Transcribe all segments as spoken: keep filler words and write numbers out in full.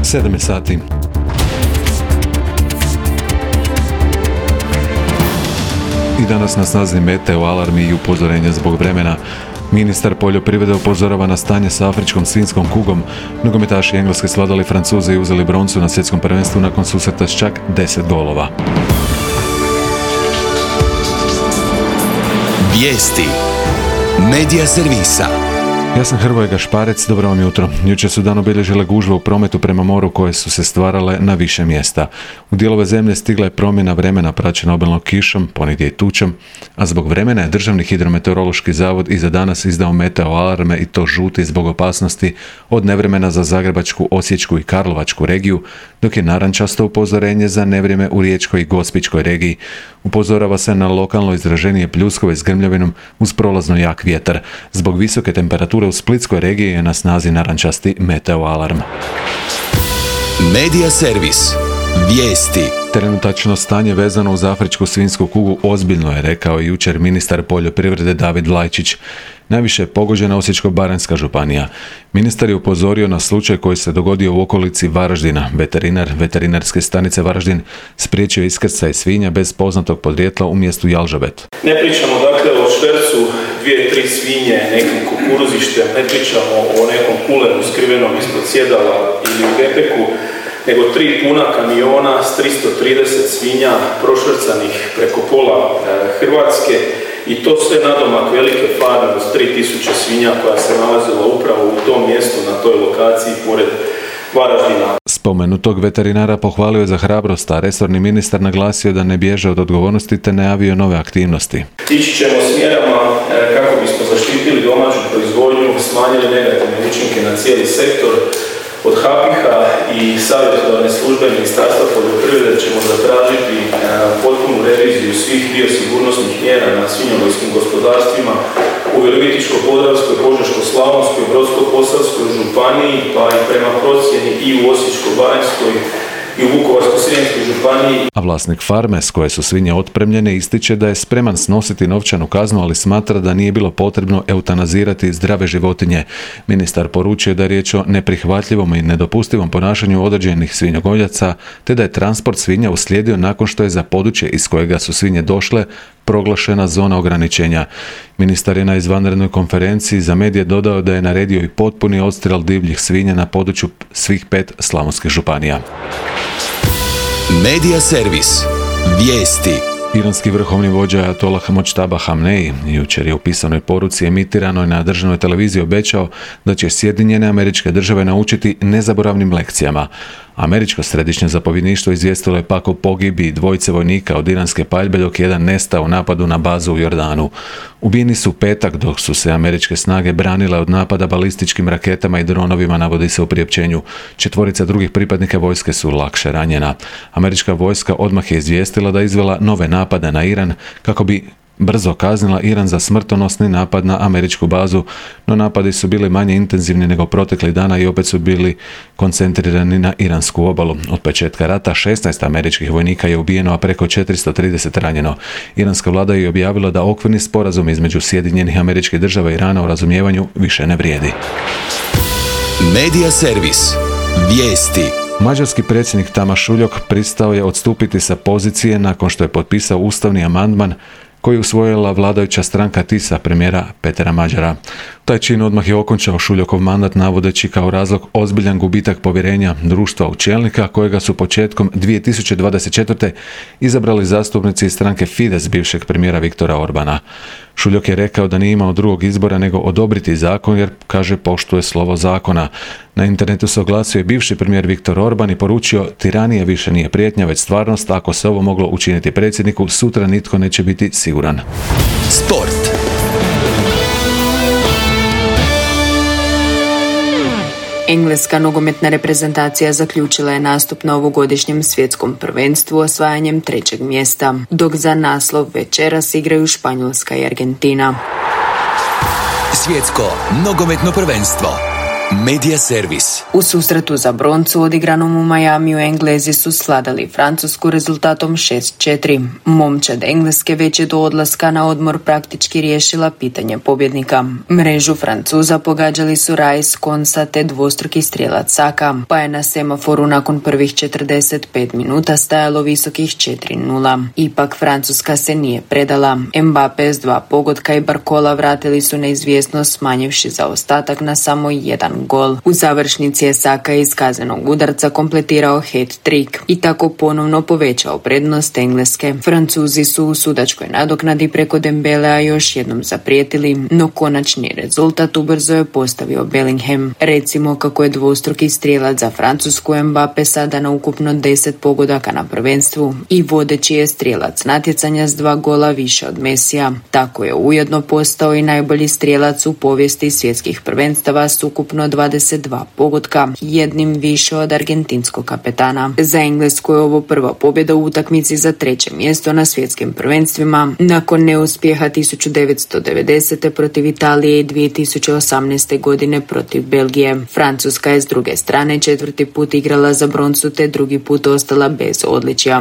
sedam je sati. I danas na snazi meteo alarmi i upozorenja zbog vremena. Ministar poljoprivrede upozorava na stanje sa afričkom svinjskom kugom. Nogometaši Engleske svladali Francuze i uzeli broncu na svjetskom prvenstvu nakon susreta s čak deset golova. Vijesti Medija servisa. Ja sam Hrvoje Gašparec, dobro vam jutro. Jučer su dan obilježile gužve u prometu prema moru koje su se stvarale na više mjesta. U dijelove zemlje stigla je promjena vremena praćena obilnom kišom, ponegdje i tučom, a zbog vremena je Državni hidrometeorološki zavod i za danas izdao meteo alarme i to žuti zbog opasnosti od nevremena za Zagrebačku, Osječku i Karlovačku regiju, dok je narančasto upozorenje za nevrijeme u Riječkoj i Gospićkoj regiji. Upozorava se na lokalno izraženije pljuskove s grmljavinom uz prolazno jak vjetar. Zbog visoke temperature u Splitskoj regiji je na snazi narančasti meteo alarm. Medija servis. Vijesti. Trenutačno stanje vezano uz afričku svinjsku kugu ozbiljno je, rekao jučer ministar poljoprivrede David Vlajčić. Najviše je pogođena Osječko-baranjska županija. Ministar je upozorio na slučaj koji se dogodio u okolici Varaždina. Veterinar Veterinarske stanice Varaždin spriječio iskrcaj svinja bez poznatog podrijetla u mjestu Jalžabet. Ne pričamo dakle o švercu dvije, tri svinje, nekim kukuruzištem, ne pričamo o nekom kulenu skrivenom ispod sjedala ili u gepeku, nego tri puna kamiona s tristo trideset svinja prošvercanih preko pola e, Hrvatske i to sve nadomak velike farme od tri tisuće svinja koja se nalazila upravo u tom mjestu na toj lokaciji pored Varaždina. Spomenutog veterinara pohvalio je za hrabrost, a resorni ministar naglasio da ne bježe od odgovornosti te najavio nove aktivnosti. Ići ćemo s mjerama e, kako bismo zaštitili domaću proizvodnju, smanjili negativne učinke na cijeli sektor. Od HAPIH-a i savjetodavne službe Ministarstva poljoprivrede ćemo zatražiti e, potpunu reviziju svih biosigurnosnih mjera na svinjogojskim gospodarstvima u Virovitičko-podravskoj, Požeško-slavonskoj, Brodsko-posavskoj županiji, pa i prema procjeni i u Osječko-baranjskoj i u Vukovarsko-srijemskoj županiji. A vlasnik farme s koje su svinje otpremljene ističe da je spreman snositi novčanu kaznu, ali smatra da nije bilo potrebno eutanazirati zdrave životinje. Ministar poručio da je riječ o neprihvatljivom i nedopustivom ponašanju određenih svinjogojljaca, te da je transport svinja uslijedio nakon što je za područje iz kojega su svinje došle proglašena zona ograničenja. Ministar je na izvanrednoj konferenciji za medije dodao da je naredio i potpuni odstrel divljih svinja na području svih pet slavonskih županija. Medija servis. Vijesti. Iranski vrhovni vođa Ajatolah Mojtaba Hamneji jučer je u pisanoj poruci emitiranoj na državnoj televiziji obećao da će Sjedinjene Američke Države naučiti nezaboravnim lekcijama. Američko središnje zapovjedništvo izvijestilo je pak o pogibiji dvojice vojnika od iranske paljbe dok jedan nestao u napadu na bazu u Jordanu. Ubijeni su u petak dok su se američke snage branile od napada balističkim raketama i dronovima, navodi se u priopćenju. Četvorica drugih pripadnika vojske su lakše ranjena. Američka vojska odmah je izvijestila da je izvela nove napade na Iran kako bi brzo kaznila Iran za smrtonosni napad na američku bazu, no napadi su bili manje intenzivni nego proteklih dana i opet su bili koncentrirani na iransku obalu. Od početka rata šesnaest američkih vojnika je ubijeno, a preko četiristo trideset ranjeno. Iranska vlada je objavila da okvirni sporazum između Sjedinjenih Američkih Država i Irana o razumijevanju više ne vrijedi. Medija servis. Vijesti. Mađarski predsjednik Tamas Šuljok pristao je odstupiti sa pozicije nakon što je potpisao ustavni amandman koji je usvojila vladajuća stranka Tisa premijera Petera Mađara. Taj čin odmah je okončao Šuljokov mandat navodeći kao razlog ozbiljan gubitak povjerenja društva u čelnika kojega su početkom dvije tisuće dvadeset četvrte izabrali zastupnici iz stranke Fides bivšeg premijera Viktora Orbana. Šuljok je rekao da nije imao drugog izbora nego odobriti zakon jer, kaže, poštuje slovo zakona. Na internetu se oglasio i bivši premijer Viktor Orban i poručio: tiranija više nije prijetnja, već stvarnost. Ako se ovo moglo učiniti predsjedniku, sutra nitko neće biti siguran. Sport. Engleska nogometna reprezentacija zaključila je nastup na ovogodišnjem svjetskom prvenstvu osvajanjem trećeg mjesta, dok za naslov večeras igraju Španjolska i Argentina. Svjetsko nogometno prvenstvo. Medija servis. U susretu za broncu odigranom u Majamiju Englezi su svladali Francusku rezultatom šest četiri. Momčad Engleske već je do odlaska na odmor praktički riješila pitanje pobjednika. Mrežu Francuza pogađali su Rice, Konsa te dvostruki strijelac Saka, pa je na semaforu nakon prvih četrdeset pet minuta stajalo visokih četiri nula. Ipak Francuska se nije predala. Mbappé s dva pogotka i Barcola vratili su neizvjesnost smanjivši zaostatak na samo jedan gol. U završnici je Saka iz kaznenog udarca kompletirao hat-trick i tako ponovno povećao prednost Engleske. Francuzi su u sudačkoj nadoknadi preko Dembelea još jednom zaprijetili, no konačni rezultat ubrzo je postavio Bellingham. Recimo kako je dvostruki strijelac za Francusku Mbappé sada na ukupno deset pogodaka na prvenstvu i vodeći je strijelac natjecanja s dva gola više od Mesija. Tako je ujedno postao i najbolji strijelac u povijesti svjetskih prvenstava s ukupno dvadeset dva pogotka, jednim više od argentinskog kapetana. Za Englesku je ovo prva pobjeda u utakmici za treće mjesto na svjetskim prvenstvima, nakon neuspjeha tisuću devetsto devedesete. protiv Italije i dvije tisuće osamnaeste. godine protiv Belgije. Francuska je s druge strane četvrti put igrala za broncu te drugi put ostala bez odličja.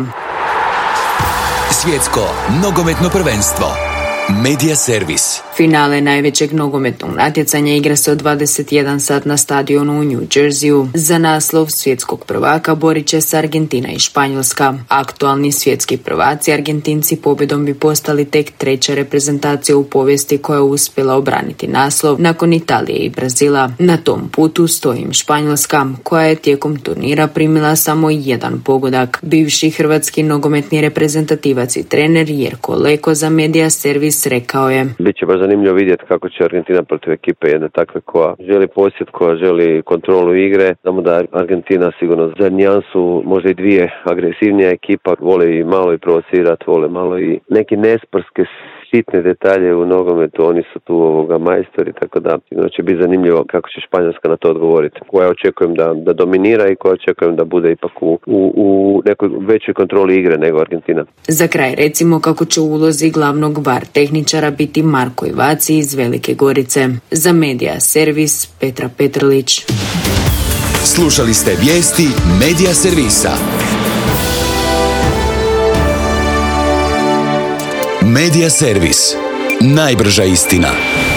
Svjetsko nogometno prvenstvo. Medija servis. Finale najvećeg nogometnog natjecanja igra se od dvadeset jedan sat na stadionu u New Jerseyu. Za naslov svjetskog prvaka borit će se Argentina i Španjolska. Aktualni svjetski prvaci Argentinci pobjedom bi postali tek treća reprezentacija u povijesti koja je uspjela obraniti naslov nakon Italije i Brazila. Na tom putu stoji im Španjolska, koja je tijekom turnira primila samo jedan pogodak. Bivši hrvatski nogometni reprezentativac i trener Jerko Leko za Medija servis rekao je: Biće baš zanimljivo vidjeti kako će Argentina protiv ekipe jedne takve koja želi posjed, koja želi kontrolu igre. Znamo da Argentina sigurno za nijansu, možda i dvije agresivnija ekipa, vole i malo i provocirati, vole malo i neki nesporske sitne detalje u nogometu, oni su tu ovoga majstori, tako da sigurno će biti zanimljivo kako će Španjolska na to odgovoriti. Koja očekujem da, da dominira i koja očekujem da bude ipak u, u, u nekoj većoj kontroli igre nego Argentina. Za kraj recimo kako će u ulozi glavnog bar tehničara biti Marko Ivaci iz Velike Gorice. Za Medija servis Petra Petrlić. Slušali ste vijesti Medija servisa. Medija servis. Najbrža istina.